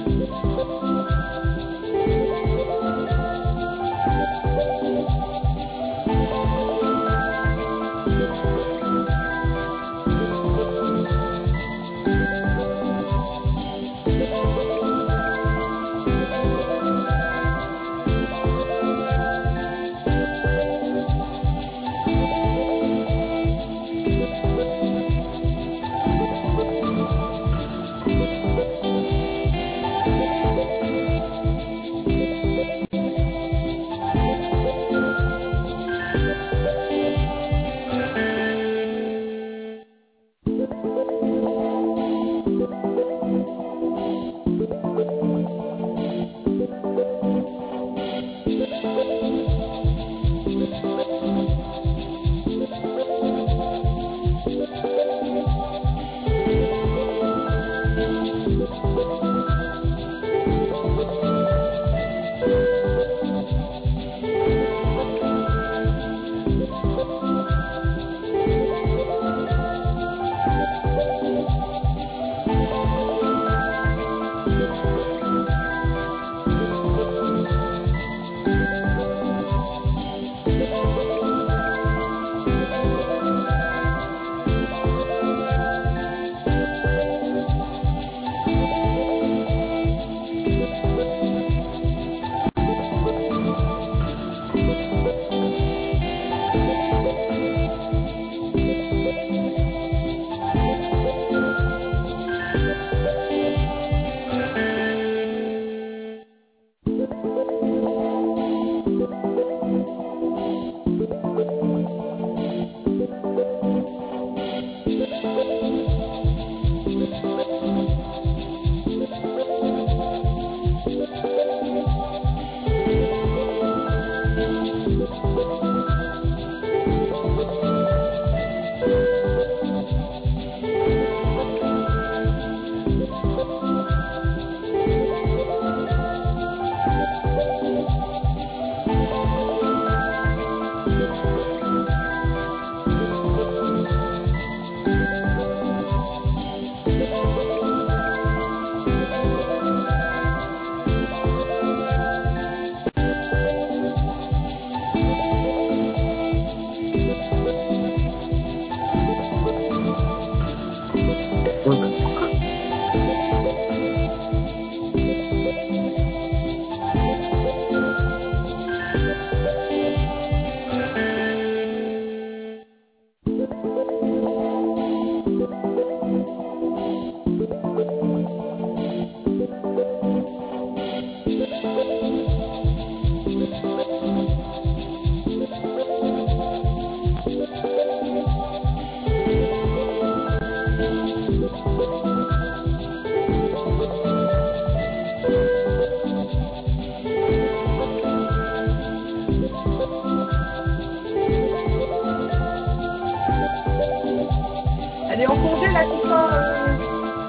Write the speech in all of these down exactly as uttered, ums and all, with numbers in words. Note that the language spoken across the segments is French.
Elle est en congé là, tout ça. Euh...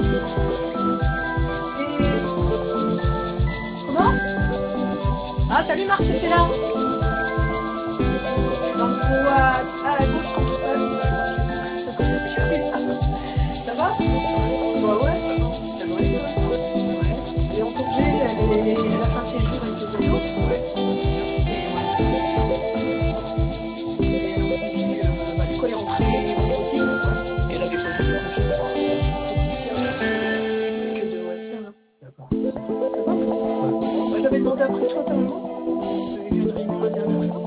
Et... Comment? Ah, salut Marc, t'es là? Dans le à, à gauche quand tu passes. Ça va? Bah ouais, ça va. Ça va et toi? Ouais. Elle est en congé, elle, est... elle a fait un séjour avec les ados. Ouais. Et ouais. Et donc, euh, bah, du coup, elle est rentrée vendredi. Ouais. Elle avait pas de congé. Que de ouais, ça va. D'accord. Ça va? Ouais. Moi, j'avais demandé après toi, ta maman. J'avais vu une réunion la dernière fois.